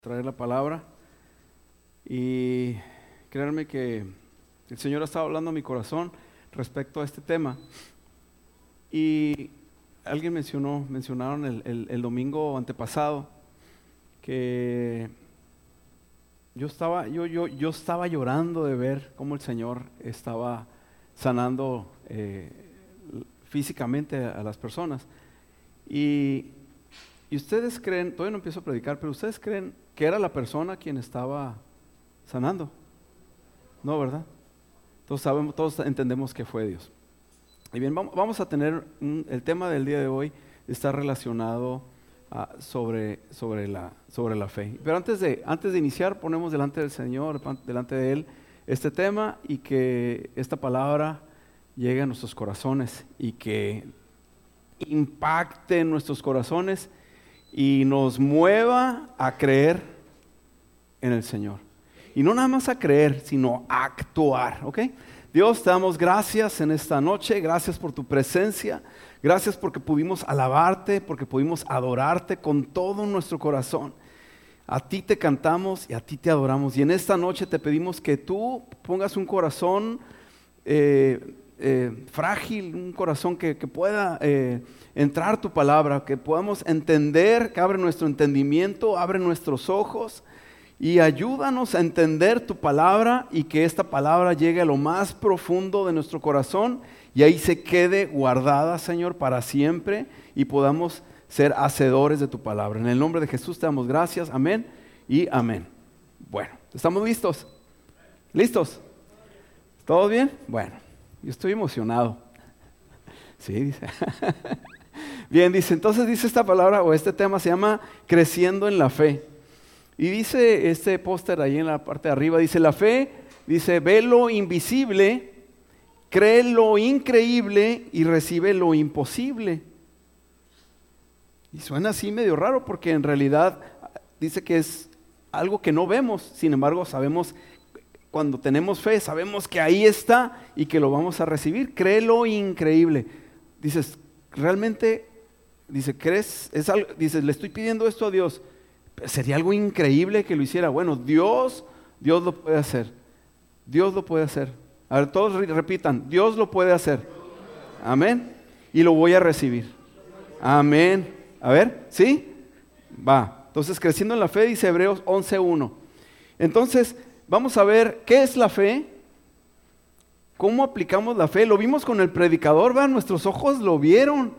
Traer la palabra y créanme que el Señor ha estado hablando a mi corazón respecto a este tema. Y alguien mencionaron el domingo antepasado que yo estaba llorando de ver cómo el Señor estaba sanando físicamente a las personas. Y ustedes creen, todavía no empiezo a predicar, pero ustedes creen que era la persona quien estaba sanando. No, ¿verdad? Todos entendemos que fue Dios. Y bien, vamos a tener el tema del día de hoy está relacionado sobre la fe. Pero antes de iniciar, ponemos delante del Señor, delante de Él, este tema y que esta palabra llegue a nuestros corazones y que impacte en nuestros corazones y nos mueva a creer en el Señor. Y no nada más a creer, sino a actuar, ¿ok? Dios, te damos gracias en esta noche, gracias por tu presencia, gracias porque pudimos alabarte, porque pudimos adorarte con todo nuestro corazón. A ti te cantamos y a ti te adoramos. Y en esta noche te pedimos que tú pongas un corazón frágil, un corazón que pueda entrar tu palabra, que podamos entender, que abre nuestro entendimiento, abre nuestros ojos y ayúdanos a entender tu palabra y que esta palabra llegue a lo más profundo de nuestro corazón y ahí se quede guardada, Señor, para siempre y podamos ser hacedores de tu palabra. En el nombre de Jesús te damos gracias, amén y amén. Bueno, ¿estamos listos? ¿Listos? ¿Todo bien? Bueno, yo estoy emocionado. Sí, dice. Bien, entonces dice esta palabra o este tema se llama creciendo en la fe. Y dice este póster ahí en la parte de arriba, dice la fe, dice ve lo invisible, cree lo increíble y recibe lo imposible. Y suena así medio raro porque en realidad dice que es algo que no vemos, sin embargo sabemos, cuando tenemos fe, sabemos que ahí está y que lo vamos a recibir. Cree lo increíble. Dices, realmente, dice, ¿crees? Dices, le estoy pidiendo esto a Dios. ¿Sería algo increíble que lo hiciera? Bueno, Dios lo puede hacer. Dios lo puede hacer. A ver, todos repitan, Dios lo puede hacer. Amén. Y lo voy a recibir. Amén. A ver, ¿sí? Va. Entonces, creciendo en la fe, dice Hebreos 11:1. Entonces, vamos a ver qué es la fe, cómo aplicamos la fe. Lo vimos con el predicador, ¿verdad? Nuestros ojos lo vieron.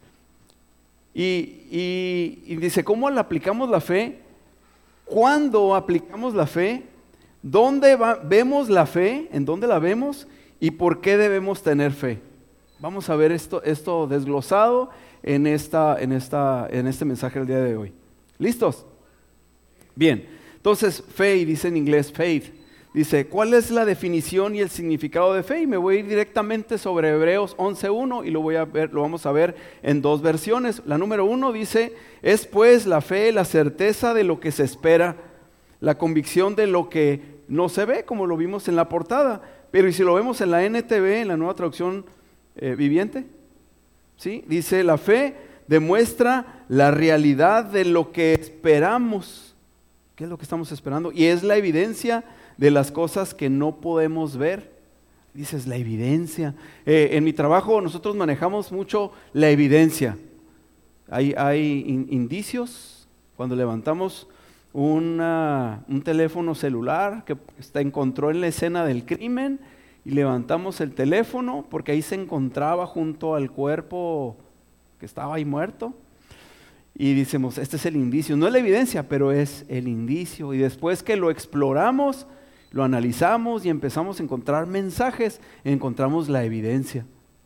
Y dice, ¿cómo la aplicamos la fe? ¿Cuándo aplicamos la fe? ¿Dónde vemos la fe? ¿En dónde la vemos? ¿Y por qué debemos tener fe? Vamos a ver esto desglosado en este mensaje del día de hoy. ¿Listos? Bien, entonces fe, dice en inglés faith. Dice, ¿cuál es la definición y el significado de fe? Y me voy a ir directamente sobre Hebreos 11:1 y lo vamos a ver en dos versiones. La número 1 dice, es pues la fe, la certeza de lo que se espera, la convicción de lo que no se ve, como lo vimos en la portada. Pero ¿y si lo vemos en la NTV, en la Nueva Traducción Viviente? ¿Sí? Dice, la fe demuestra la realidad de lo que esperamos. ¿Qué es lo que estamos esperando? Y es la evidencia de las cosas que no podemos ver. Dices, la evidencia. En mi trabajo nosotros manejamos mucho la evidencia. Hay indicios cuando levantamos un teléfono celular que encontró en la escena del crimen y levantamos el teléfono porque ahí se encontraba junto al cuerpo que estaba ahí muerto. Y decimos, este es el indicio, no es la evidencia, pero es el indicio. Y después que lo exploramos, lo analizamos y empezamos a encontrar mensajes, encontramos la evidencia.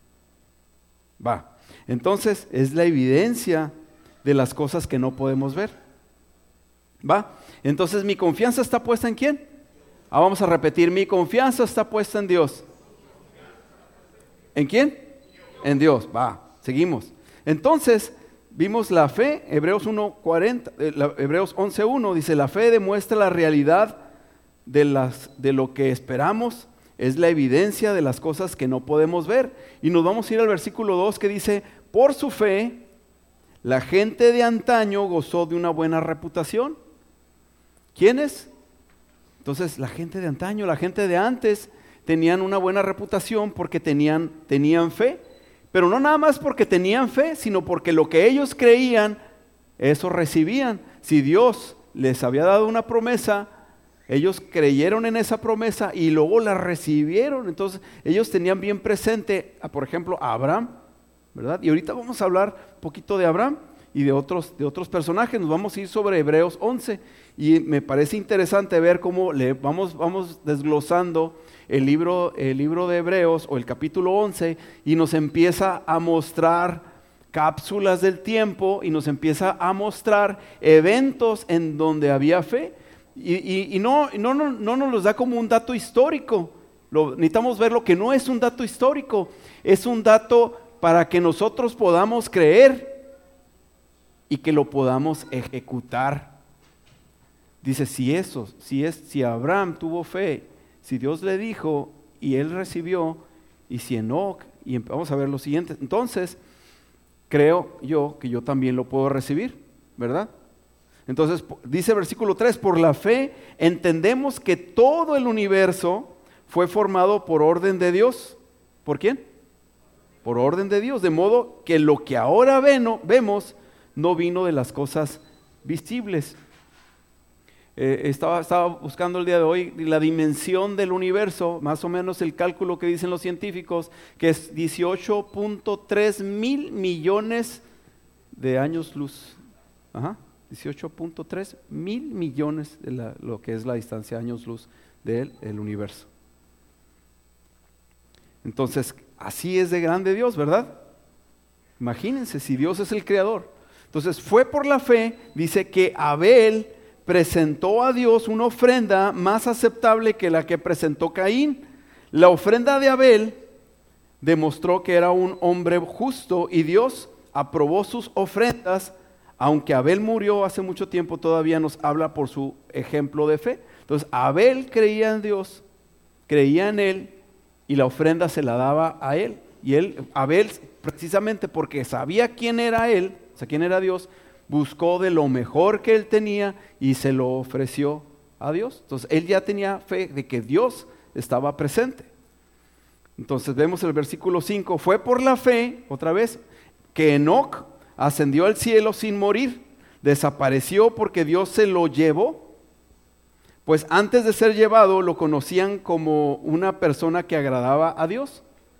Entonces es la evidencia de las cosas que no podemos ver. Entonces mi confianza está puesta ¿en quién? Vamos a repetir, mi confianza está puesta en Dios. ¿En quién? En Dios. Seguimos. Entonces vimos la fe, Hebreos 11:1 dice, la fe demuestra la realidad de lo que esperamos, es la evidencia de las cosas que no podemos ver. Y nos vamos a ir al versículo 2 que dice, por su fe, la gente de antaño gozó de una buena reputación. ¿Quiénes? Entonces la gente de antaño, la gente de antes tenían una buena reputación porque tenían fe, pero no nada más porque tenían fe, sino porque lo que ellos creían, eso recibían. Si Dios les había dado una promesa, ellos creyeron en esa promesa y luego la recibieron. Entonces ellos tenían bien presente, por ejemplo, a Abraham, ¿verdad? Y ahorita vamos a hablar un poquito de Abraham y de otros personajes. Nos vamos a ir sobre Hebreos 11 y me parece interesante ver cómo vamos desglosando el libro de Hebreos o el capítulo 11 y nos empieza a mostrar cápsulas del tiempo y nos empieza a mostrar eventos en donde había fe y no nos los da como un dato histórico. Necesitamos ver lo que no es un dato histórico, es un dato para que nosotros podamos creer y que lo podamos ejecutar. Dice, si Abraham tuvo fe, si Dios le dijo y él recibió, y si Enoc, y vamos a ver lo siguiente, entonces creo yo que yo también lo puedo recibir, ¿verdad? Entonces dice versículo 3, por la fe entendemos que todo el universo fue formado por orden de Dios. ¿Por quién? Por orden de Dios, de modo que lo que ahora vemos no vino de las cosas visibles. Estaba buscando el día de hoy la dimensión del universo, más o menos el cálculo que dicen los científicos, que es 18.3 mil millones de años luz. 18.3 mil millones de lo que es la distancia de años luz del universo. Entonces, así es de grande Dios, ¿verdad? Imagínense, si Dios es el creador. Entonces, fue por la fe, dice que Abel presentó a Dios una ofrenda más aceptable que la que presentó Caín. La ofrenda de Abel demostró que era un hombre justo y Dios aprobó sus ofrendas. Aunque Abel murió hace mucho tiempo, todavía nos habla por su ejemplo de fe. Entonces Abel creía en Dios, creía en él y la ofrenda se la daba a él. Y Abel, precisamente porque sabía quién era él, o sea, quién era Dios, buscó de lo mejor que él tenía y se lo ofreció a Dios. Entonces él ya tenía fe de que Dios estaba presente. Entonces vemos el versículo 5, fue por la fe, otra vez, que Enoc ascendió al cielo sin morir, desapareció porque Dios se lo llevó, pues antes de ser llevado lo conocían como una persona que agradaba a Dios.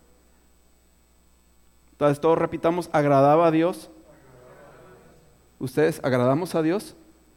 Entonces todos repitamos, agradaba a Dios. ¿Ustedes agradamos a Dios?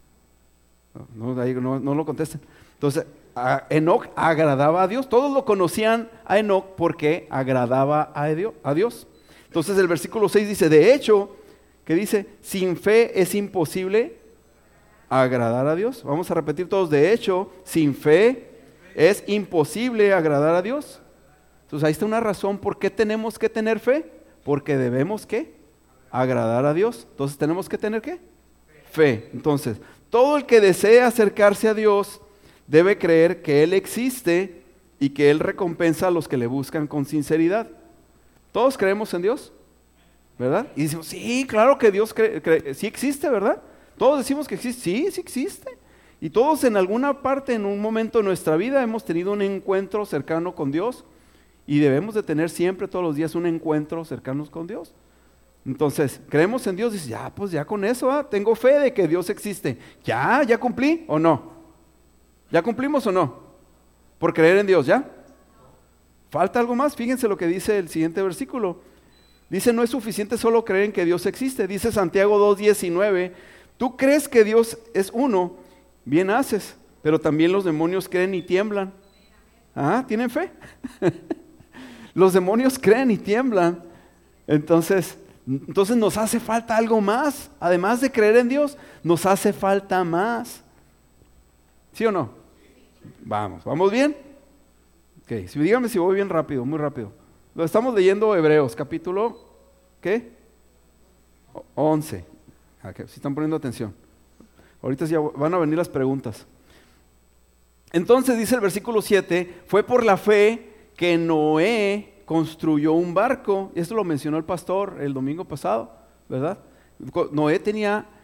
No lo contesten. Entonces, Enoc agradaba a Dios. Todos lo conocían a Enoc porque agradaba a Dios. Entonces el versículo 6 dice, de hecho, ¿qué dice? Sin fe es imposible agradar a Dios. Vamos a repetir todos, de hecho, sin fe es imposible agradar a Dios. Entonces ahí está una razón por qué tenemos que tener fe. Porque debemos, ¿qué? Agradar a Dios. Entonces tenemos que tener ¿qué? Fe. Entonces, todo el que desea acercarse a Dios debe creer que Él existe y que Él recompensa a los que le buscan con sinceridad. ¿Todos creemos en Dios? ¿Verdad? Y decimos, sí, claro que Dios sí existe, ¿verdad? Todos decimos que existe, sí existe. Y todos en alguna parte, en un momento de nuestra vida, hemos tenido un encuentro cercano con Dios y debemos de tener siempre, todos los días, un encuentro cercano con Dios. Entonces, creemos en Dios, dices, ya con eso, tengo fe de que Dios existe. ¿Ya cumplí o no? ¿Ya cumplimos o no? Por creer en Dios, ¿ya? ¿Falta algo más? Fíjense lo que dice el siguiente versículo. Dice, no es suficiente solo creer en que Dios existe. Dice Santiago 2:19, tú crees que Dios es uno, bien haces, pero también los demonios creen y tiemblan. ¿Tienen fe? Los demonios creen y tiemblan. Entonces nos hace falta algo más. Además de creer en Dios, nos hace falta más. ¿Sí o no? ¿Vamos bien? Ok, díganme si voy bien rápido, muy rápido. Lo estamos leyendo Hebreos, capítulo, ¿qué? 11. Si están poniendo atención. Ahorita ya van a venir las preguntas. Entonces dice el versículo 7, fue por la fe que Noé construyó un barco. Esto lo mencionó el pastor el domingo pasado, ¿verdad? Noé tenía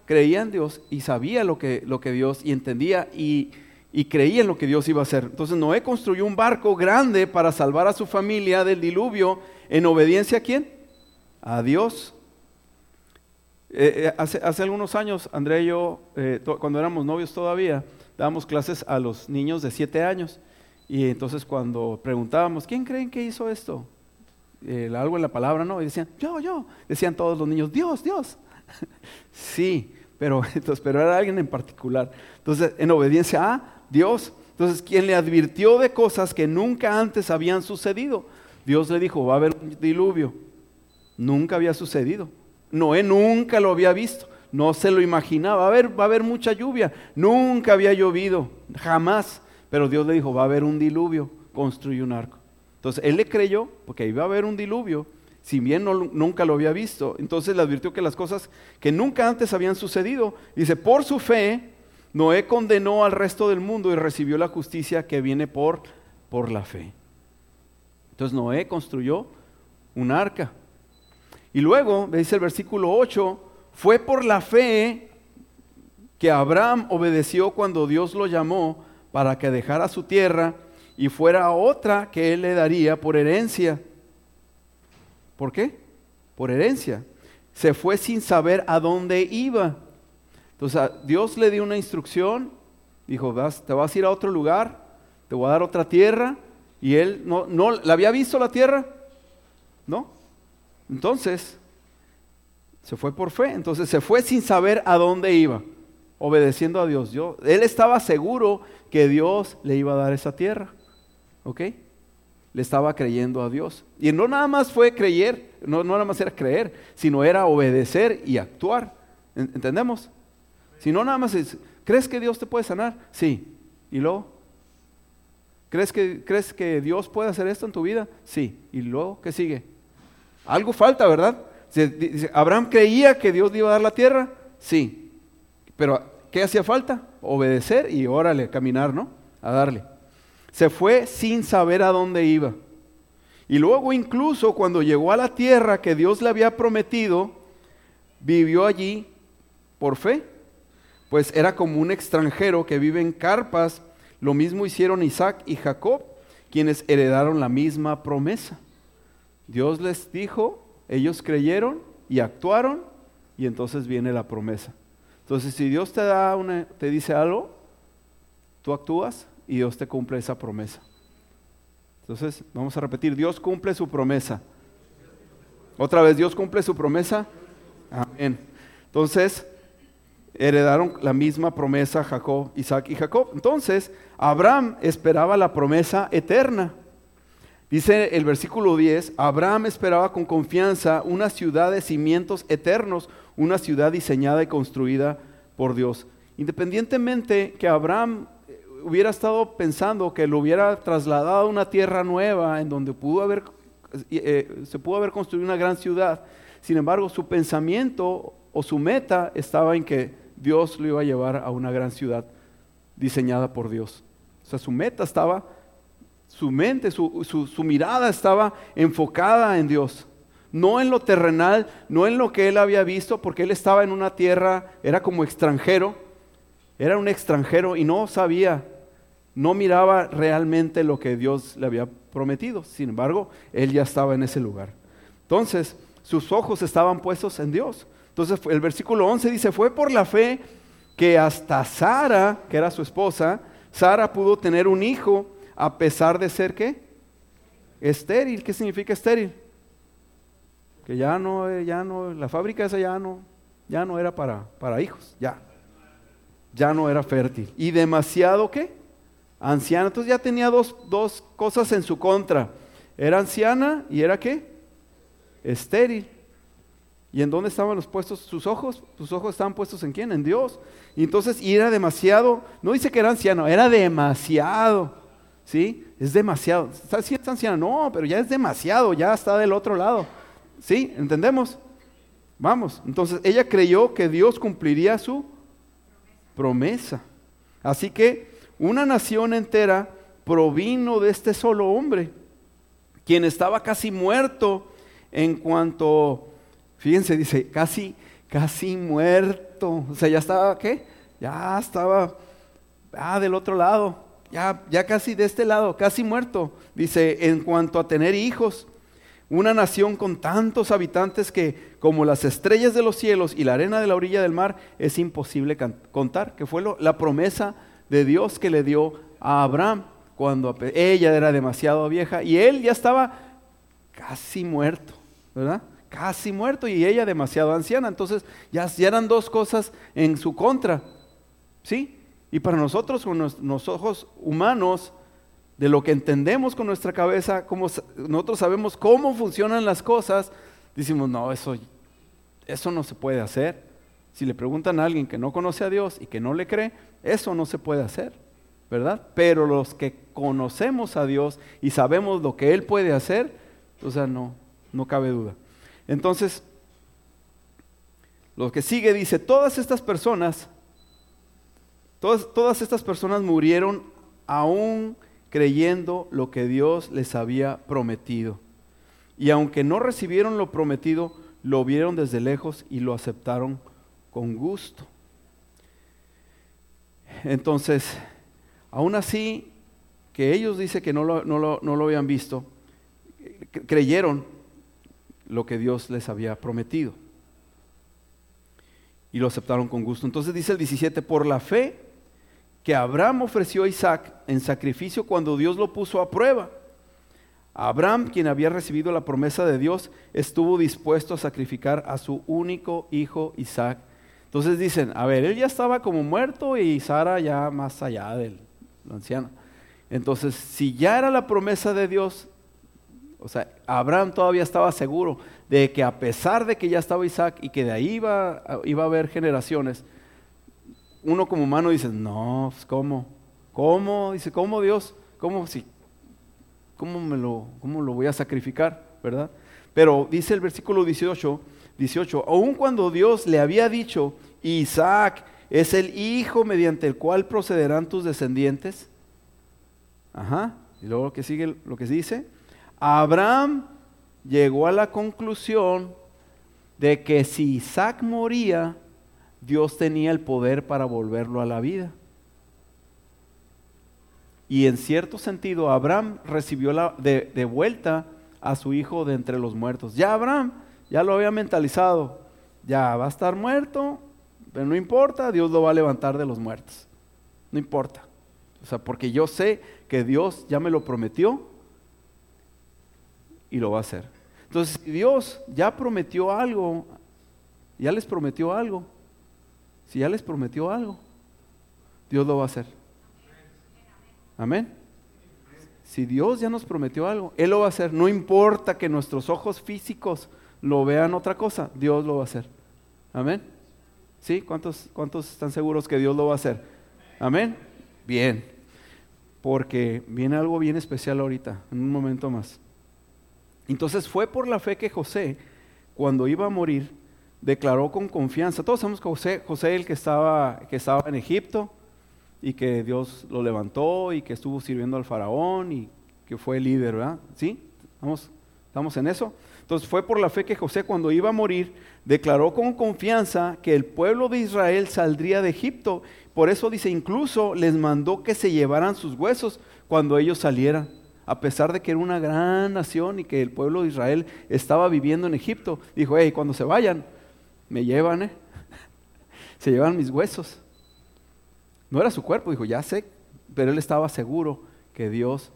creía en Dios y sabía lo que Dios, y entendía y creía en lo que Dios iba a hacer. Entonces Noé construyó un barco grande para salvar a su familia del diluvio, en obediencia ¿a quién? A Dios. Hace algunos años, Andrea y yo, cuando éramos novios todavía, dábamos clases a los niños de 7 años. Y entonces cuando preguntábamos, ¿quién creen que hizo esto? Algo en la palabra, ¿no? Y decían, yo. Decían todos los niños, Dios. Sí, pero era alguien en particular. Entonces, en obediencia a Dios. Entonces, quien le advirtió de cosas que nunca antes habían sucedido. Dios le dijo, va a haber un diluvio. Nunca había sucedido. Noé nunca lo había visto. No se lo imaginaba. Va a haber mucha lluvia. Nunca había llovido. Jamás. Pero Dios le dijo, va a haber un diluvio. Construye un arco. Entonces, él le creyó porque iba a haber un diluvio. Si bien nunca lo había visto. Entonces le advirtió que las cosas que nunca antes habían sucedido. Dice, por su fe, Noé condenó al resto del mundo y recibió la justicia que viene por la fe. Entonces Noé construyó un arca. Y luego, dice el versículo 8, fue por la fe que Abraham obedeció cuando Dios lo llamó para que dejara su tierra y fuera a otra que él le daría por herencia. ¿Por qué? Por herencia. Se fue sin saber a dónde iba. Entonces Dios le dio una instrucción, dijo, te vas a ir a otro lugar, te voy a dar otra tierra, y él no ¿la había visto la tierra? ¿No? Entonces, se fue por fe, entonces se fue sin saber a dónde iba, obedeciendo a Dios. Él estaba seguro que Dios le iba a dar esa tierra, ¿ok? Le estaba creyendo a Dios. Y no nada más fue creer, no nada más era creer, sino era obedecer y actuar. ¿Entendemos? Si no nada más es, ¿crees que Dios te puede sanar? Sí. ¿Y luego? ¿Crees que Dios puede hacer esto en tu vida? Sí. ¿Y luego qué sigue? Algo falta, ¿verdad? Dice, ¿Abraham creía que Dios le iba a dar la tierra? Sí. Pero ¿qué hacía falta? Obedecer y órale, caminar, ¿no? A darle. Se fue sin saber a dónde iba. Y luego incluso cuando llegó a la tierra que Dios le había prometido, vivió allí por fe. Pues era como un extranjero que vive en carpas. Lo mismo hicieron Isaac y Jacob, quienes heredaron la misma promesa. Dios les dijo, ellos creyeron y actuaron, y entonces viene la promesa. Entonces, si Dios te dice algo, tú actúas y Dios te cumple esa promesa. Entonces, vamos a repetir, Dios cumple su promesa. Otra vez, Dios cumple su promesa. Amén. Entonces, heredaron la misma promesa Isaac y Jacob. Entonces, Abraham esperaba la promesa eterna. Dice el versículo 10, Abraham esperaba con confianza una ciudad de cimientos eternos, una ciudad diseñada y construida por Dios. Independientemente que Abraham hubiera estado pensando que lo hubiera trasladado a una tierra nueva en donde se pudo haber construido una gran ciudad, sin embargo su pensamiento o su meta estaba en que Dios lo iba a llevar a una gran ciudad diseñada por Dios. O sea, su meta estaba, su mente, su mirada estaba enfocada en Dios. No en lo terrenal, no en lo que él había visto, porque él estaba en una tierra, era como extranjero, era un extranjero y no sabía, no miraba realmente lo que Dios le había prometido. Sin embargo, él ya estaba en ese lugar. Entonces, sus ojos estaban puestos en Dios. Entonces, el versículo 11 dice, fue por la fe que hasta Sara, que era su esposa, Sara pudo tener un hijo a pesar de ser, ¿qué? Estéril. ¿Qué significa estéril? Que ya no, la fábrica esa ya no era para hijos, ya no era fértil. Y demasiado, ¿qué? Anciana. Entonces ya tenía dos cosas en su contra. Era anciana y era, ¿qué? Estéril. ¿Y en dónde estaban los puestos sus ojos? Sus ojos estaban puestos ¿en quién? En Dios. Y entonces, y era demasiado, no dice que era anciano, era demasiado, ¿sí? Es demasiado. ¿Sí es anciana? No, pero ya es demasiado, ya está del otro lado. ¿Sí? ¿Entendemos? Vamos. Entonces, ella creyó que Dios cumpliría su promesa. Así que una nación entera provino de este solo hombre, quien estaba casi muerto en cuanto... Fíjense, dice, casi muerto. muerto, o sea, ya estaba, ¿qué? Ya estaba del otro lado, ya casi de este lado, casi muerto. Dice, en cuanto a tener hijos, una nación con tantos habitantes que como las estrellas de los cielos y la arena de la orilla del mar es imposible contar, que fue la promesa de Dios que le dio a Abraham cuando ella era demasiado vieja y él ya estaba casi muerto, ¿verdad? Casi muerto y ella demasiado anciana. Entonces ya eran dos cosas en su contra, ¿sí? Y para nosotros con los ojos humanos, de lo que entendemos con nuestra cabeza, como nosotros sabemos cómo funcionan las cosas, decimos, no, eso no se puede hacer. Si le preguntan a alguien que no conoce a Dios y que no le cree, eso no se puede hacer, ¿verdad? Pero los que conocemos a Dios y sabemos lo que Él puede hacer, o sea, no cabe duda. Entonces, lo que sigue dice, todas estas personas murieron aún creyendo lo que Dios les había prometido. Y aunque no recibieron lo prometido, lo vieron desde lejos y lo aceptaron con gusto. Entonces, aún así, que ellos dicen que no lo habían visto, creyeron lo que Dios les había prometido. Y lo aceptaron con gusto. Entonces dice el 17, por la fe que Abraham ofreció a Isaac en sacrificio cuando Dios lo puso a prueba. Abraham, quien había recibido la promesa de Dios, estuvo dispuesto a sacrificar a su único hijo Isaac. Entonces dicen, a ver, él ya estaba como muerto y Sara ya más allá del anciano. Entonces, si ya era la promesa de Dios, o sea, Abraham todavía estaba seguro de que a pesar de que ya estaba Isaac y que de ahí iba a haber generaciones, uno como humano dice, no, pues ¿cómo? Dice, ¿cómo Dios? ¿Cómo lo voy a sacrificar? ¿Verdad? Pero dice el versículo 18, aun cuando Dios le había dicho, Isaac es el hijo mediante el cual procederán tus descendientes. Y luego lo que dice, Abraham llegó a la conclusión de que si Isaac moría, Dios tenía el poder para volverlo a la vida. Y en cierto sentido, Abraham recibió de vuelta a su hijo de entre los muertos. Ya Abraham ya lo había mentalizado, ya va a estar muerto, pero no importa, Dios lo va a levantar de los muertos. No importa. O sea, porque yo sé que Dios ya me lo prometió y lo va a hacer. Entonces, si Dios ya prometió algo, ya les prometió algo. Si ya les prometió algo, Dios lo va a hacer. Amén. Si Dios ya nos prometió algo, Él lo va a hacer. No importa que nuestros ojos físicos lo vean otra cosa, Dios lo va a hacer. Amén. ¿Sí? ¿Cuántos están seguros que Dios lo va a hacer? Amén. Bien. Porque viene algo bien especial ahorita, en un momento más. Entonces fue por la fe que José, cuando iba a morir, declaró con confianza. Todos sabemos que José el que estaba en Egipto y que Dios lo levantó y que estuvo sirviendo al faraón y que fue líder, ¿verdad? ¿Sí? ¿Estamos en eso? Entonces fue por la fe que José, cuando iba a morir, declaró con confianza que el pueblo de Israel saldría de Egipto. Por eso dice, incluso les mandó que se llevaran sus huesos cuando ellos salieran. A pesar de que era una gran nación y que el pueblo de Israel estaba viviendo en Egipto, dijo, hey, cuando se vayan, me llevan, se llevan mis huesos. No era su cuerpo, dijo, ya sé, pero él estaba seguro que Dios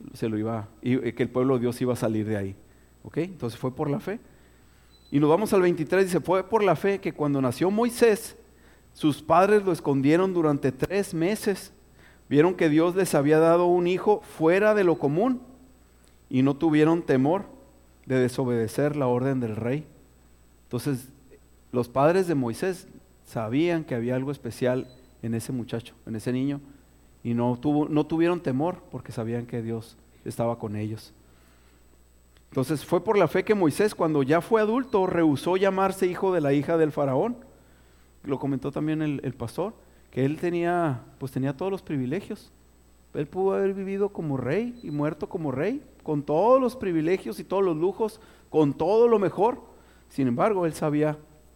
y que el pueblo de Dios iba a salir de ahí. ¿Ok? Entonces fue por la fe. Y nos vamos al 23, dice, fue por la fe que cuando nació Moisés, sus padres lo escondieron durante 3 meses. Vieron que Dios les había dado un hijo fuera de lo común y no tuvieron temor de desobedecer la orden del rey. Entonces, los padres de Moisés sabían que había algo especial en ese muchacho, en ese niño, y no tuvieron temor porque sabían que Dios estaba con ellos. Entonces fue por la fe que Moisés, cuando ya fue adulto, rehusó llamarse hijo de la hija del faraón. Lo comentó también el pastor, que él tenía todos los privilegios. Él pudo haber vivido como rey y muerto como rey, con todos los privilegios y todos los lujos, con todo lo mejor. Sin embargo, él sabía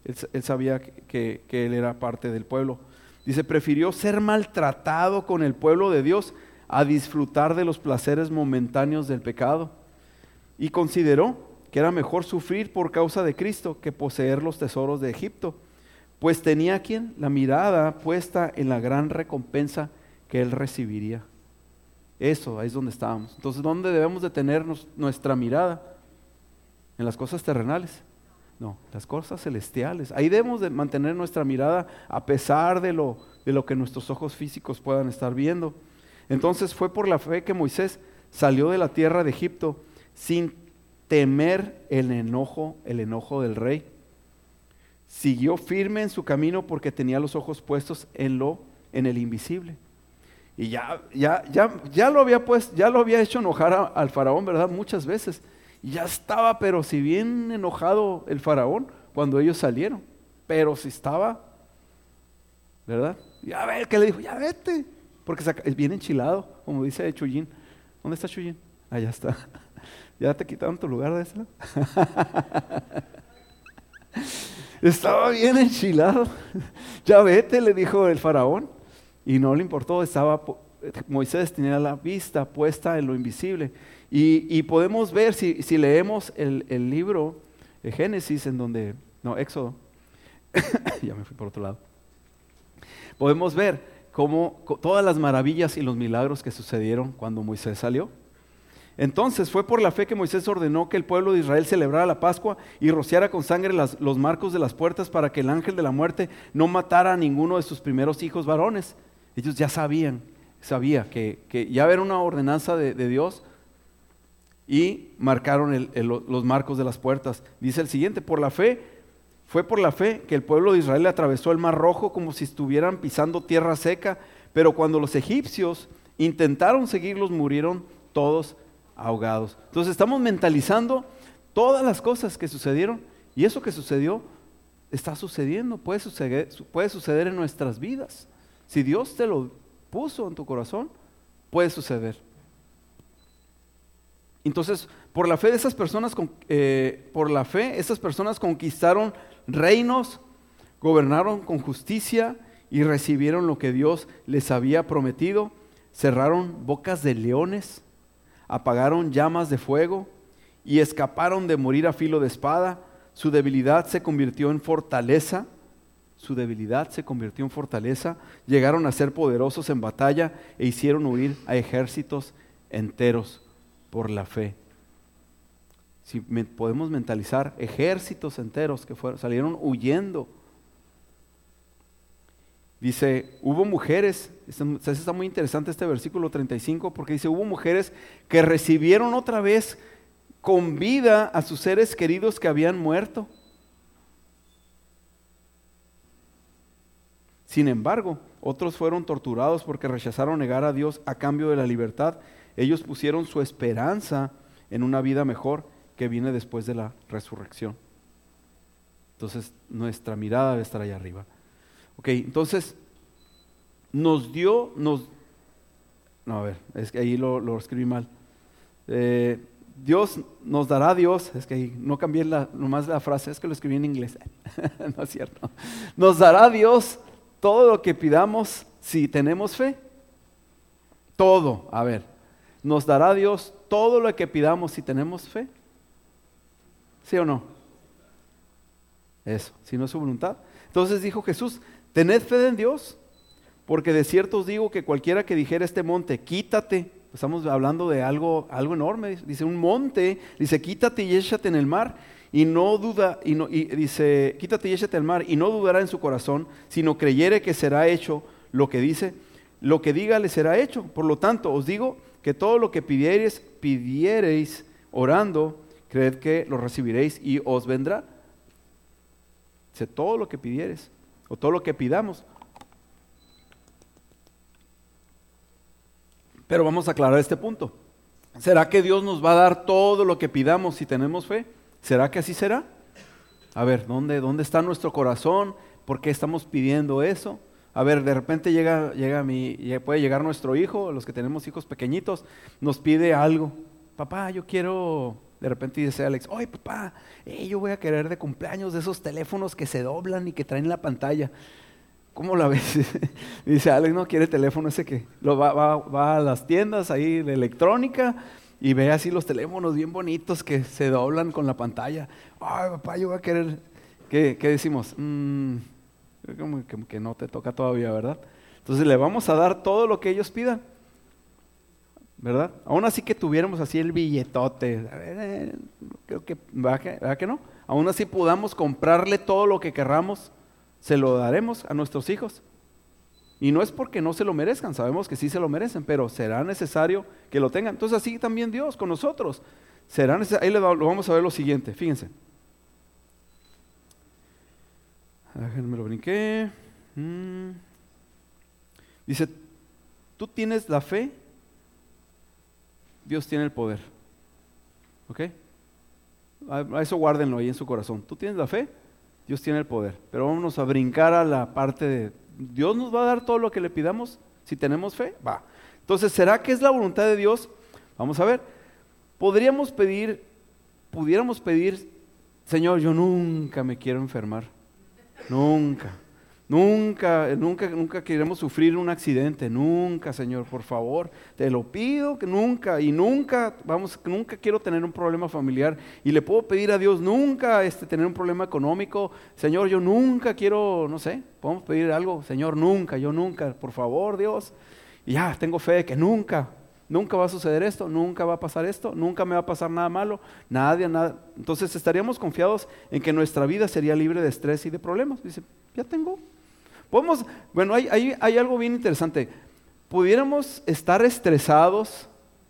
Él sabía que él era parte del pueblo. Dice, prefirió ser maltratado con el pueblo de Dios a disfrutar de los placeres momentáneos del pecado. Y consideró que era mejor sufrir por causa de Cristo que poseer los tesoros de Egipto, pues tenía ¿quién? La mirada puesta en la gran recompensa que él recibiría. Eso, ahí es donde estábamos. Entonces, ¿dónde debemos de tener nuestra mirada? ¿En las cosas terrenales? No, las cosas celestiales. Ahí debemos de mantener nuestra mirada a pesar de lo que nuestros ojos físicos puedan estar viendo. Entonces fue por la fe que Moisés salió de la tierra de Egipto sin temer el enojo del rey. Siguió firme en su camino porque tenía los ojos puestos en el invisible. Y ya lo había hecho enojar al faraón, ¿verdad? Muchas veces. Y ya estaba, pero si bien enojado el faraón cuando ellos salieron, pero si estaba, ¿verdad? Ya ve, que le dijo, ya vete, porque es bien enchilado, como dice Chuyín. ¿Dónde está Chuyín? Ya está. ¿Ya te quitaron tu lugar de ese? Estaba bien enchilado. Ya vete, le dijo el faraón, y no le importó. Moisés tenía la vista puesta en lo invisible. Y podemos ver, si leemos el libro de Génesis, Éxodo, ya me fui por otro lado, podemos ver cómo todas las maravillas y los milagros que sucedieron cuando Moisés salió. Entonces fue por la fe que Moisés ordenó que el pueblo de Israel celebrara la Pascua y rociara con sangre los marcos de las puertas para que el ángel de la muerte no matara a ninguno de sus primeros hijos varones. Ellos ya sabía que ya era una ordenanza de Dios. Y marcaron los marcos de las puertas. Dice el siguiente, fue por la fe que el pueblo de Israel atravesó el Mar Rojo como si estuvieran pisando tierra seca, pero cuando los egipcios intentaron seguirlos, murieron todos ahogados. Entonces estamos mentalizando todas las cosas que sucedieron, y eso que sucedió está sucediendo, puede suceder en nuestras vidas. Si Dios te lo puso en tu corazón, puede suceder. Entonces, por la fe de esas personas, esas personas conquistaron reinos, gobernaron con justicia y recibieron lo que Dios les había prometido. Cerraron bocas de leones, apagaron llamas de fuego y escaparon de morir a filo de espada. Su debilidad se convirtió en fortaleza. Llegaron a ser poderosos en batalla e hicieron huir a ejércitos enteros. Por la fe. Si podemos mentalizar ejércitos enteros que salieron huyendo. Dice, hubo mujeres, está muy interesante este versículo 35, porque dice, hubo mujeres que recibieron otra vez con vida a sus seres queridos que habían muerto. Sin embargo, otros fueron torturados porque rechazaron negar a Dios a cambio de la libertad. Ellos pusieron su esperanza en una vida mejor que viene después de la resurrección. Entonces, nuestra mirada debe estar allá arriba. Ok, entonces, es que ahí lo escribí mal. Dios nos dará es que ahí no cambié nomás la frase, es que lo escribí en inglés. No es cierto. Nos dará Dios todo lo que pidamos si tenemos fe. Todo, ¿nos dará Dios todo lo que pidamos si tenemos fe? ¿Sí o no? Eso, si no es su voluntad. Entonces dijo Jesús, tened fe en Dios, porque de cierto os digo que cualquiera que dijera este monte, quítate, estamos hablando de algo enorme, dice un monte, dice quítate y échate en el mar, dice quítate y échate al mar, y no dudará en su corazón, sino creyere que será hecho lo que dice, lo que diga le será hecho. Por lo tanto, os digo que todo lo que pidiereis orando, creed que lo recibiréis y os vendrá. Dice, todo lo que pidieres, o todo lo que pidamos. Pero vamos a aclarar este punto. ¿Será que Dios nos va a dar todo lo que pidamos si tenemos fe? ¿Será que así será? A ver, ¿dónde está nuestro corazón? ¿Por qué estamos pidiendo eso? A ver, de repente puede llegar nuestro hijo, los que tenemos hijos pequeñitos, nos pide algo. Papá, yo quiero De repente dice Alex, oye papá, yo voy a querer de cumpleaños de esos teléfonos que se doblan y que traen la pantalla. ¿Cómo la ves? Dice Alex, no quiere el teléfono ese que va a las tiendas ahí de electrónica y ve así los teléfonos bien bonitos que se doblan con la pantalla. Ay papá, yo voy a querer. ¿Qué decimos? Como que no te toca todavía, ¿verdad? Entonces le vamos a dar todo lo que ellos pidan, ¿verdad? Aún así que tuviéramos así el billetote, creo que, ¿verdad que no? Aún así podamos comprarle todo lo que querramos, se lo daremos a nuestros hijos. Y no es porque no se lo merezcan, sabemos que sí se lo merecen, pero será necesario que lo tengan. Entonces así también Dios con nosotros. Ahí lo vamos a ver lo siguiente, fíjense. Déjenme lo brinqué. Dice, tú tienes la fe, Dios tiene el poder. ¿Ok? A eso guárdenlo ahí en su corazón. Tú tienes la fe, Dios tiene el poder. Pero vámonos a brincar a la parte de Dios nos va a dar todo lo que le pidamos si tenemos fe. Va. Entonces, ¿será que es la voluntad de Dios? Vamos a ver. Pudiéramos pedir, Señor, yo nunca me quiero enfermar. Nunca queremos sufrir un accidente, nunca, Señor, por favor, te lo pido que nunca quiero tener un problema familiar y le puedo pedir a Dios nunca tener un problema económico, Señor, yo nunca quiero, no sé, podemos pedir algo, Señor, yo nunca, por favor, Dios, y ya, tengo fe de que nunca va a suceder esto, nunca va a pasar esto, nunca me va a pasar nada malo, nada. Entonces estaríamos confiados en que nuestra vida sería libre de estrés y de problemas. Dice, ya tengo. Hay algo bien interesante. Pudiéramos estar estresados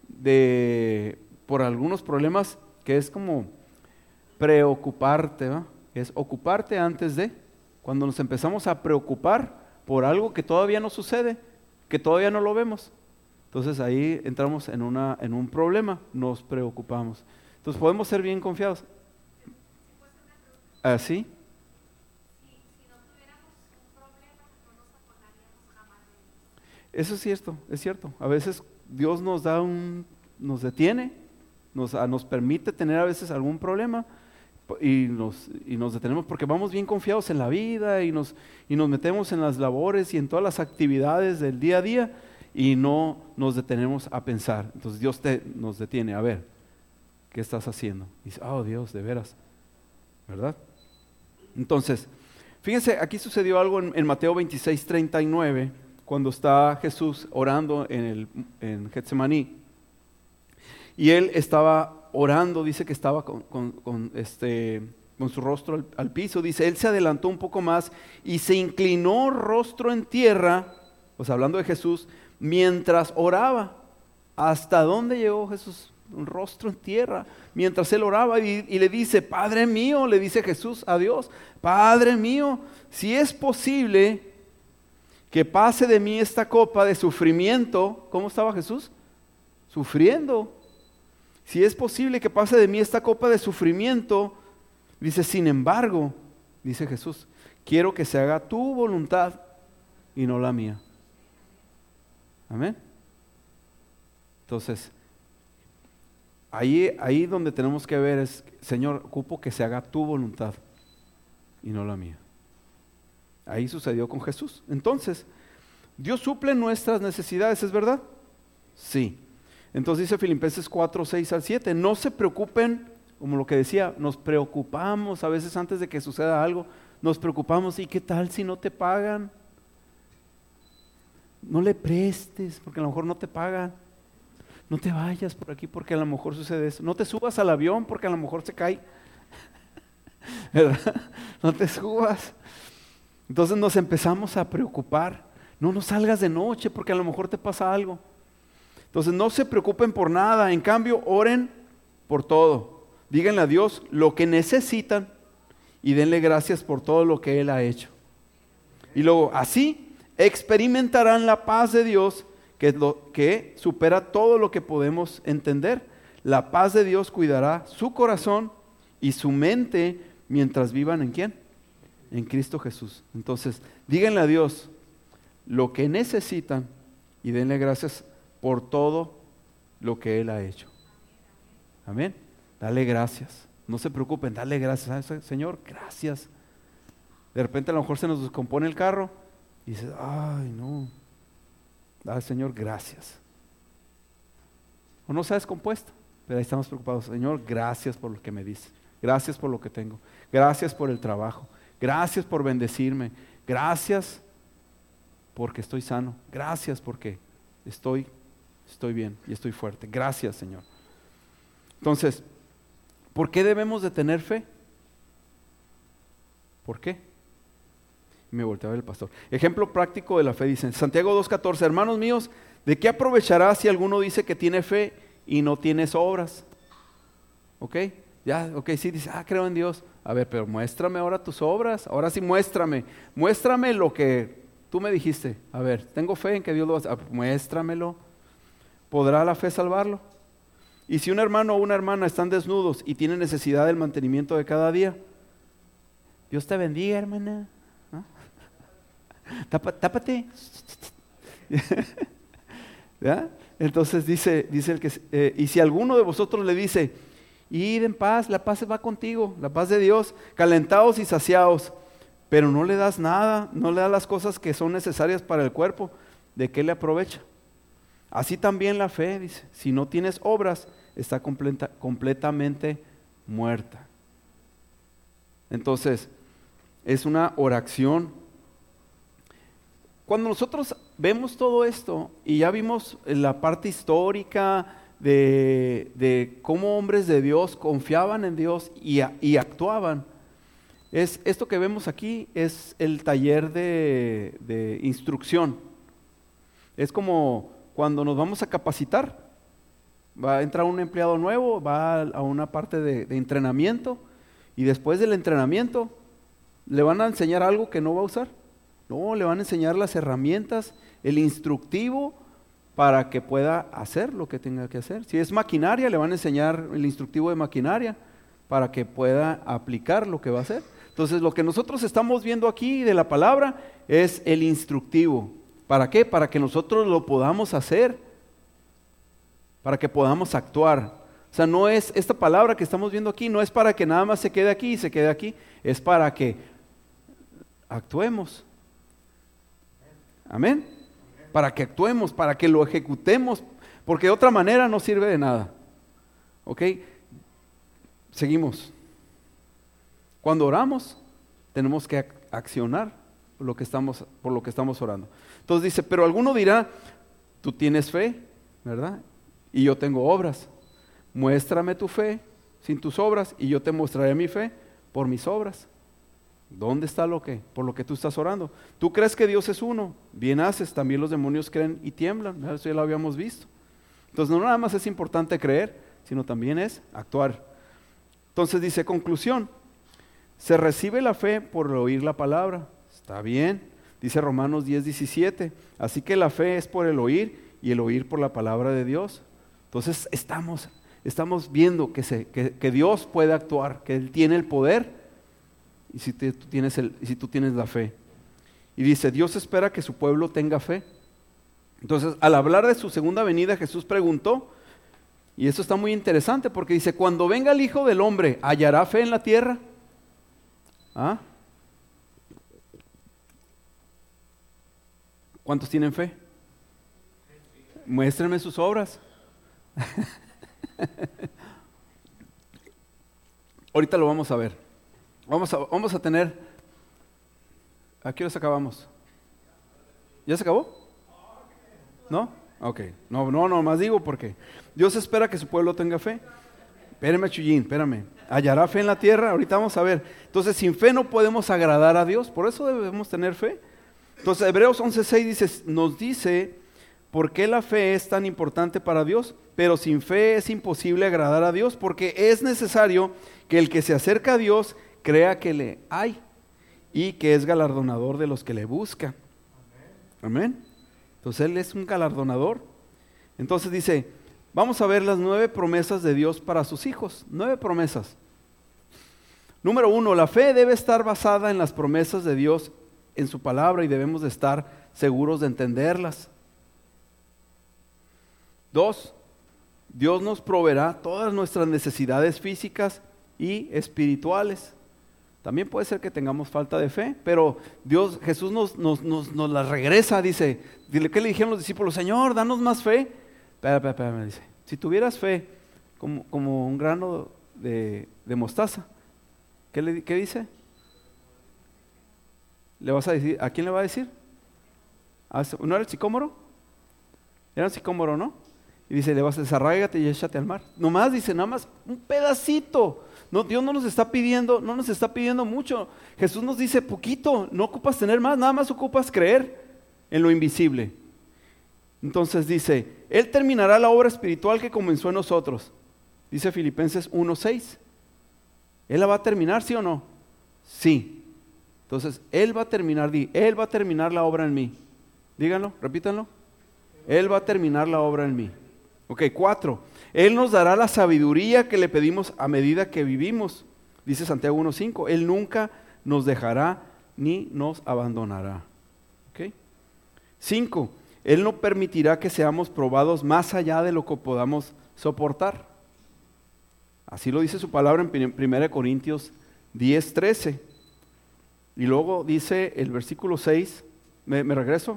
por algunos problemas que es como preocuparte, ¿va? Es ocuparte antes de, cuando nos empezamos a preocupar por algo que todavía no sucede, que todavía no lo vemos. Entonces ahí entramos en un problema, nos preocupamos. Entonces podemos ser bien confiados. ¿Así? Si no tuviéramos un problema, no nos acordaríamos jamás de él. Eso es cierto. A veces Dios nos detiene, nos permite tener a veces algún problema y nos detenemos porque vamos bien confiados en la vida y nos metemos en las labores y en todas las actividades del día a día. Y no nos detenemos a pensar. Entonces Dios nos detiene, a ver, ¿qué estás haciendo? Y dice, oh Dios, de veras, ¿verdad? Entonces, fíjense, aquí sucedió algo en Mateo 26:39, cuando está Jesús orando en Getsemaní. Y él estaba orando, dice que estaba con su rostro al piso, dice, él se adelantó un poco más y se inclinó rostro en tierra, pues hablando de Jesús, mientras oraba. ¿Hasta dónde llegó Jesús? Un rostro en tierra. Mientras él oraba y le dice, Padre mío, le dice Jesús a Dios, Padre mío, si es posible que pase de mí esta copa de sufrimiento. ¿Cómo estaba Jesús? Sufriendo. Si es posible que pase de mí esta copa de sufrimiento, dice, sin embargo, dice Jesús, quiero que se haga tu voluntad y no la mía. Amén. Entonces, ahí donde tenemos que ver es, Señor, ocupo que se haga tu voluntad y no la mía. Ahí sucedió con Jesús. Entonces, Dios suple nuestras necesidades, ¿es verdad? Sí. Entonces dice Filipenses 4:6-7, no se preocupen, como lo que decía, nos preocupamos a veces antes de que suceda algo, nos preocupamos, ¿y qué tal si no te pagan? No le prestes, porque a lo mejor no te pagan. No te vayas por aquí porque a lo mejor sucede eso. No te subas al avión porque a lo mejor se cae. ¿Verdad? No te subas. Entonces nos empezamos a preocupar. No salgas de noche porque a lo mejor te pasa algo. Entonces no se preocupen por nada. En cambio, oren por todo. Díganle a Dios lo que necesitan y denle gracias por todo lo que Él ha hecho. Y luego, así experimentarán la paz de Dios, que es lo que supera todo lo que podemos entender. La paz de Dios cuidará su corazón y su mente mientras vivan ¿en quién? En Cristo Jesús. Entonces, díganle a Dios lo que necesitan y denle gracias por todo lo que Él ha hecho. Amén. dale gracias. No se preocupen, dale gracias. ¿Sabes? Señor, gracias. De repente a lo mejor se nos descompone el carro y dices, ay no, dale Señor, gracias. O no se ha descompuesto, pero ahí estamos preocupados. Señor, gracias por lo que me dices. Gracias por lo que tengo. Gracias por el trabajo. Gracias por bendecirme. Gracias porque estoy sano. Gracias porque estoy bien y estoy fuerte. Gracias, Señor. Entonces, ¿por qué debemos de tener fe? ¿Por qué? Me volteé a ver el pastor. Ejemplo práctico de la fe, dice Santiago 2:14, hermanos míos, ¿de qué aprovechará si alguno dice que tiene fe y no tiene obras? ¿Ok? Ya, ok, sí, dice, creo en Dios. A ver, pero muéstrame ahora tus obras. Ahora sí, muéstrame lo que tú me dijiste. A ver, tengo fe en que Dios lo va a hacer. Muéstramelo. ¿Podrá la fe salvarlo? Y si un hermano o una hermana están desnudos y tienen necesidad del mantenimiento de cada día, Dios te bendiga, hermana. ¿No? Tápate. ¿Ya? Entonces dice el que, y si alguno de vosotros le dice, id en paz, la paz va contigo, la paz de Dios, calentados y saciados, pero no le das nada, no le das las cosas que son necesarias para el cuerpo, ¿de qué le aprovecha? Así también la fe, dice, si no tienes obras, está completamente muerta. Entonces, es una oración. Cuando nosotros vemos todo esto y ya vimos la parte histórica de cómo hombres de Dios confiaban en Dios y actuaban, esto que vemos aquí es el taller de instrucción. Es como cuando nos vamos a capacitar, va a entrar un empleado nuevo, va a una parte de entrenamiento y después del entrenamiento le van a enseñar algo que no va a usar. No, le van a enseñar las herramientas, el instructivo para que pueda hacer lo que tenga que hacer. Si es maquinaria, le van a enseñar el instructivo de maquinaria para que pueda aplicar lo que va a hacer. Entonces, lo que nosotros estamos viendo aquí de la palabra es el instructivo. ¿Para qué? Para que nosotros lo podamos hacer, para que podamos actuar. O sea, no es esta palabra que estamos viendo aquí, no es para que nada más se quede aquí y se quede aquí, es para que actuemos. Amén. Para que actuemos, para que lo ejecutemos, porque de otra manera no sirve de nada. ¿Ok? Seguimos. Cuando oramos, tenemos que accionar por lo que estamos orando. Entonces dice, pero alguno dirá, tú tienes fe, ¿verdad? Y yo tengo obras. Muéstrame tu fe sin tus obras y yo te mostraré mi fe por mis obras. ¿Dónde está por lo que tú estás orando? ¿Tú crees que Dios es uno? Bien haces, también los demonios creen y tiemblan. Eso ya lo habíamos visto. Entonces no nada más es importante creer, sino también es actuar. Entonces dice, conclusión, se recibe la fe por oír la palabra. Está bien, dice Romanos 10:17. Así que la fe es por el oír y el oír por la palabra de Dios. Entonces estamos viendo que Dios puede actuar, que Él tiene el poder. Y si tú tienes la fe. Y dice, Dios espera que su pueblo tenga fe. Entonces, al hablar de su segunda venida, Jesús preguntó, y esto está muy interesante porque dice, cuando venga el Hijo del Hombre, ¿hallará fe en la tierra? ¿Ah? ¿Cuántos tienen fe? Muéstrenme sus obras. Ahorita lo vamos a ver. Vamos a tener. ¿A qué horas acabamos? ¿Ya se acabó? ¿No? Ok. No, más digo porque Dios espera que su pueblo tenga fe. Espérame, Chuyín, espérame. ¿Hallará fe en la tierra? Ahorita vamos a ver. Entonces, sin fe no podemos agradar a Dios. Por eso debemos tener fe. Entonces, Hebreos 11:6 nos dice por qué la fe es tan importante para Dios. Pero sin fe es imposible agradar a Dios porque es necesario que el que se acerca a Dios crea que le hay y que es galardonador de los que le buscan. Amén. Entonces Él es un galardonador. Entonces dice, vamos a ver las 9 promesas de Dios para sus hijos. 9 promesas. Número 1, la fe debe estar basada en las promesas de Dios en su palabra y debemos de estar seguros de entenderlas. 2, Dios nos proveerá todas nuestras necesidades físicas y espirituales. También puede ser que tengamos falta de fe, pero Jesús nos la regresa, dice, ¿qué le dijeron los discípulos? Señor, danos más fe. Espera, me dice, si tuvieras fe como un grano de mostaza, ¿qué dice? ¿Le vas a decir? ¿A quién le va a decir? ¿No era el sicómoro? Era el sicómoro, ¿no? Y dice, le vas a desarráigate y échate al mar. Nomás dice, nada más un pedacito. No, Dios no nos está pidiendo mucho. Jesús nos dice poquito, no ocupas tener más, nada más ocupas creer en lo invisible. Entonces dice, Él terminará la obra espiritual que comenzó en nosotros. Dice Filipenses 1:6. ¿Él la va a terminar, sí o no? Sí. Entonces, Él va a terminar la obra en mí. Díganlo, repítanlo. Él va a terminar la obra en mí. Ok, 4. Él nos dará la sabiduría que le pedimos a medida que vivimos. Dice Santiago 1:5. Él nunca nos dejará ni nos abandonará. Ok. 5. Él no permitirá que seamos probados más allá de lo que podamos soportar. Así lo dice su palabra en 1 Corintios 10:13. Y luego dice el versículo 6. ¿Me regreso?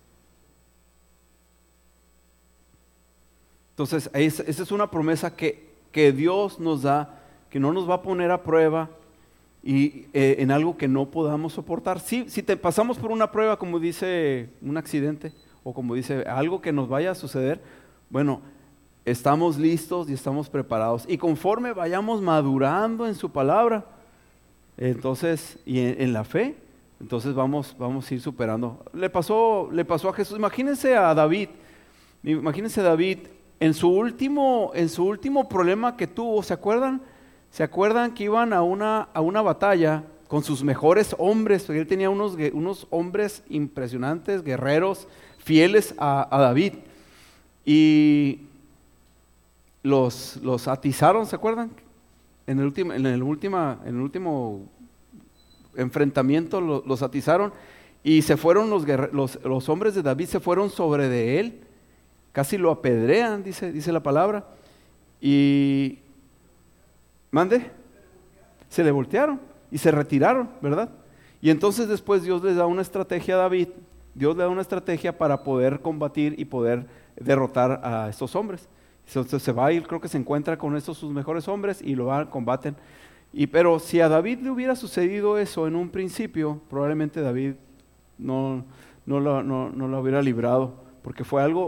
Entonces, esa es una promesa que Dios nos da, que no nos va a poner a prueba y en algo que no podamos soportar. Si te pasamos por una prueba, como dice un accidente, o como dice algo que nos vaya a suceder, bueno, estamos listos y estamos preparados. Y conforme vayamos madurando en su palabra, entonces, y en la fe, entonces vamos a ir superando. Le pasó a Jesús. Imagínense a David en su último problema que tuvo. ¿Se acuerdan que iban a una batalla con sus mejores hombres? Porque él tenía unos hombres impresionantes, guerreros, fieles a David, y los atizaron, ¿se acuerdan? En el último enfrentamiento los atizaron, y se fueron los hombres de David, se fueron sobre de él, casi lo apedrean, dice la palabra, y se le voltearon y se retiraron, ¿verdad? Y entonces después Dios les da una estrategia a David. Dios le da una estrategia para poder combatir y poder derrotar a estos hombres. Entonces se va y creo que se encuentra con estos sus mejores hombres y lo combaten. Pero si a David le hubiera sucedido eso en un principio, probablemente David no lo hubiera librado, porque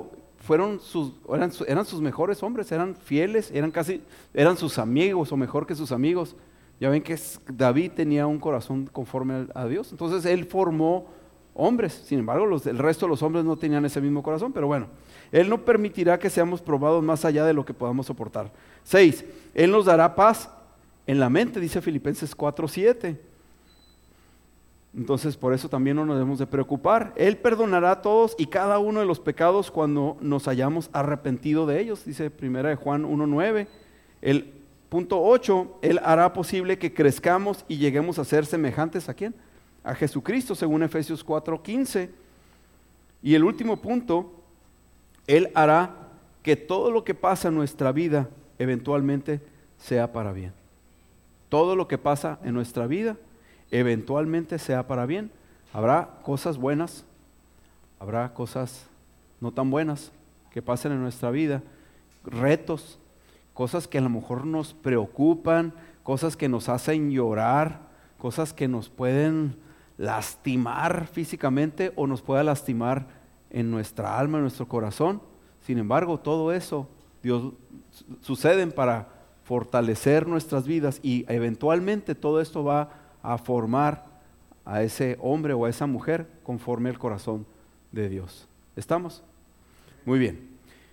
eran sus mejores hombres, eran fieles, eran sus amigos o mejor que sus amigos. Ya ven que David tenía un corazón conforme a Dios, entonces él formó hombres. Sin embargo, el resto de los hombres no tenían ese mismo corazón, pero bueno, Él no permitirá que seamos probados más allá de lo que podamos soportar. 6. Él nos dará paz en la mente, dice Filipenses 4:7. Entonces, por eso también no nos debemos de preocupar. Él perdonará todos y cada uno de los pecados cuando nos hayamos arrepentido de ellos, dice 1 Juan 1:9. El punto 8, Él hará posible que crezcamos y lleguemos a ser semejantes ¿a quién? A Jesucristo, según Efesios 4:15. Y el último punto, Él hará que todo lo que pasa en nuestra vida eventualmente sea para bien. Todo lo que pasa en nuestra vida eventualmente sea para bien. Habrá cosas buenas, habrá cosas no tan buenas que pasen en nuestra vida, retos, cosas que a lo mejor nos preocupan, cosas que nos hacen llorar, cosas que nos pueden lastimar físicamente o nos pueda lastimar en nuestra alma, en nuestro corazón. Sin embargo, todo eso suceden para fortalecer nuestras vidas y eventualmente todo esto va a formar a ese hombre o a esa mujer conforme al corazón de Dios. ¿Estamos? Muy bien.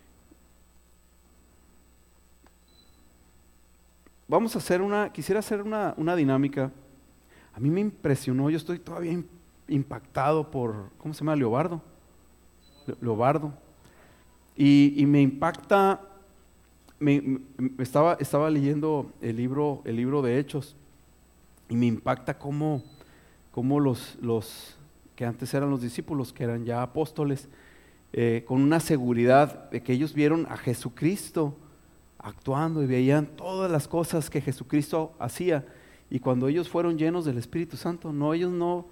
Quisiera hacer una dinámica. A mí me impresionó, yo estoy todavía impactado por, ¿cómo se llama? Leobardo. Y me impacta, estaba leyendo el libro de Hechos, y me impacta cómo los que antes eran los discípulos, que eran ya apóstoles, con una seguridad de que ellos vieron a Jesucristo actuando y veían todas las cosas que Jesucristo hacía. Y cuando ellos fueron llenos del Espíritu Santo, ellos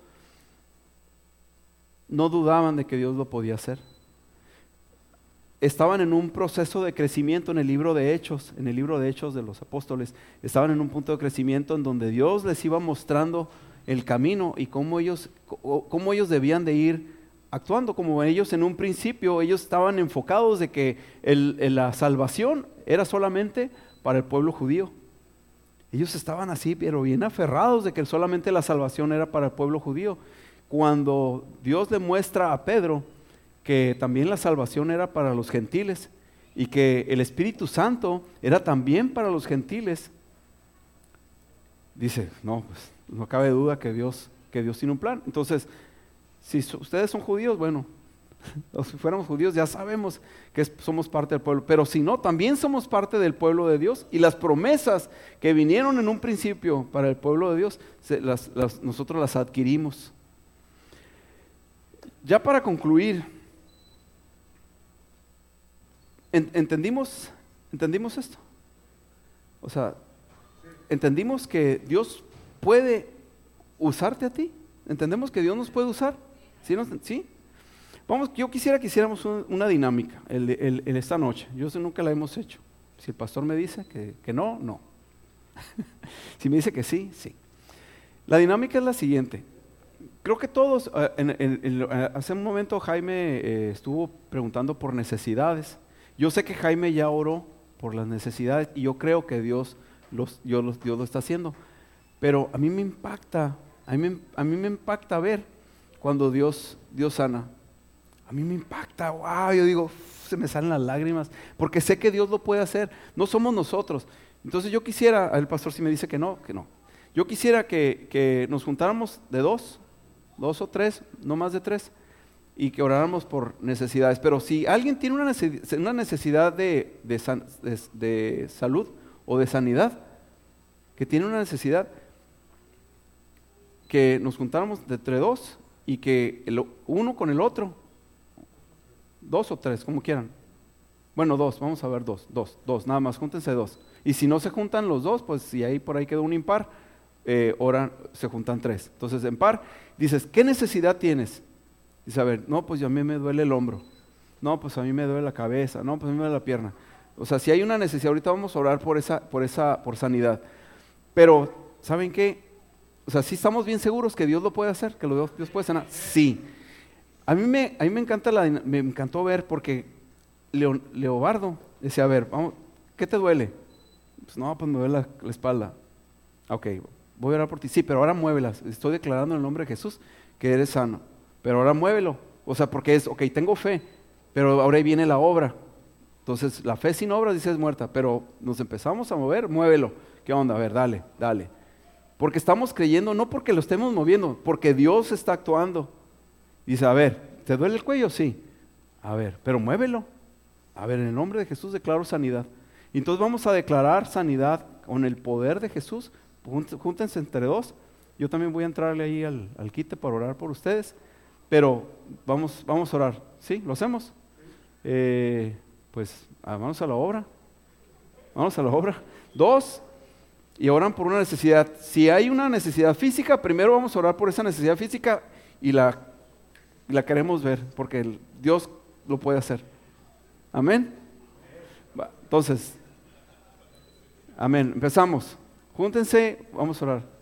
no dudaban de que Dios lo podía hacer. Estaban en un proceso de crecimiento en el libro de Hechos de los apóstoles. Estaban en un punto de crecimiento en donde Dios les iba mostrando el camino y cómo ellos debían de ir actuando. Como ellos en un principio, ellos estaban enfocados de que la salvación era solamente para el pueblo judío. Ellos estaban así, pero bien aferrados de que solamente la salvación era para el pueblo judío. Cuando Dios le muestra a Pedro que también la salvación era para los gentiles y que el Espíritu Santo era también para los gentiles, dice, no, pues no cabe duda que Dios tiene un plan. Entonces, si ustedes son judíos, bueno, o si fuéramos judíos ya sabemos que somos parte del pueblo, pero si no, también somos parte del pueblo de Dios, y las promesas que vinieron en un principio para el pueblo de Dios, nosotros las adquirimos. Ya para concluir, ¿entendimos esto? O sea, ¿entendimos que Dios puede usarte a ti? ¿Entendemos que Dios nos puede usar? ¿Sí? Yo quisiera que hiciéramos una dinámica esta noche. Nunca la hemos hecho. Si el pastor me dice que no, no. Si me dice que sí, sí. La dinámica es la siguiente. Creo que todos, hace un momento Jaime estuvo preguntando por necesidades. Yo sé que Jaime ya oró por las necesidades y yo creo que Dios lo está haciendo. Pero a mí me impacta, a mí me impacta ver cuando Dios sana. A mí me impacta, wow, yo digo, se me salen las lágrimas, porque sé que Dios lo puede hacer, no somos nosotros. Entonces yo quisiera, el pastor si me dice que no. Yo quisiera que nos juntáramos de dos o tres, no más de tres, y que oráramos por necesidades. Pero si alguien tiene una necesidad de salud o de sanidad, que tiene una necesidad, que nos juntáramos de entre dos y que uno con el otro, dos o tres, como quieran. Bueno, dos, vamos a ver dos, nada más, júntense dos. Y si no se juntan los dos, pues si ahí por ahí quedó un impar, se juntan tres. Entonces en par, dices, ¿qué necesidad tienes? Dice, a ver, no, pues a mí me duele el hombro. No, pues a mí me duele la cabeza. No, pues a mí me duele la pierna. O sea, si hay una necesidad, ahorita vamos a orar por sanidad. Pero, ¿saben qué? O sea, sí estamos bien seguros que Dios lo puede hacer, que Dios puede sanar. Sí. A mí me encantó ver porque Leobardo decía, a ver, vamos, ¿qué te duele? Pues no, pues me duele la espalda. Ok, voy a orar por ti. Sí, pero ahora muévelas. Estoy declarando en el nombre de Jesús que eres sano. Pero ahora muévelo. O sea, porque tengo fe, pero ahora ahí viene la obra. Entonces, la fe sin obras, dice, es muerta. Pero nos empezamos a mover, muévelo. ¿Qué onda? A ver, dale. Porque estamos creyendo, no porque lo estemos moviendo, porque Dios está actuando. Dice, a ver, ¿te duele el cuello? Sí. A ver, pero muévelo. A ver, en el nombre de Jesús declaro sanidad. Y entonces vamos a declarar sanidad con el poder de Jesús. Júntense entre dos. Yo también voy a entrarle ahí al quite para orar por ustedes. Pero vamos a orar. ¿Sí? ¿Lo hacemos? Pues vamos a la obra. Dos, y oran por una necesidad. Si hay una necesidad física, primero vamos a orar por esa necesidad física y la queremos ver, porque Dios lo puede hacer. Amén. Entonces, amén. Empezamos. Júntense, vamos a orar.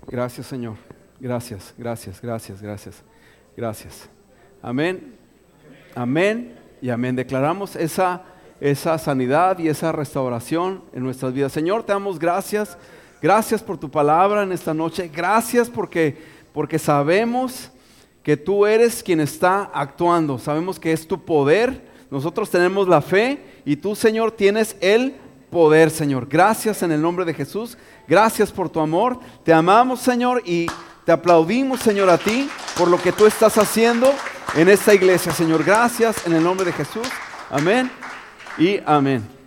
Gracias, Señor. Gracias, gracias, gracias, gracias. Gracias. Amén. Amén y amén. Declaramos esa sanidad y esa restauración en nuestras vidas. Señor, te damos gracias. Gracias por tu palabra en esta noche. Gracias porque sabemos que tú eres quien está actuando. Sabemos que es tu poder. Nosotros tenemos la fe y tú, Señor, tienes el poder, Señor. Gracias en el nombre de Jesús. Gracias por tu amor. Te amamos, Señor, y te aplaudimos, Señor, a ti por lo que tú estás haciendo en esta iglesia, Señor. Gracias en el nombre de Jesús. Amén y amén.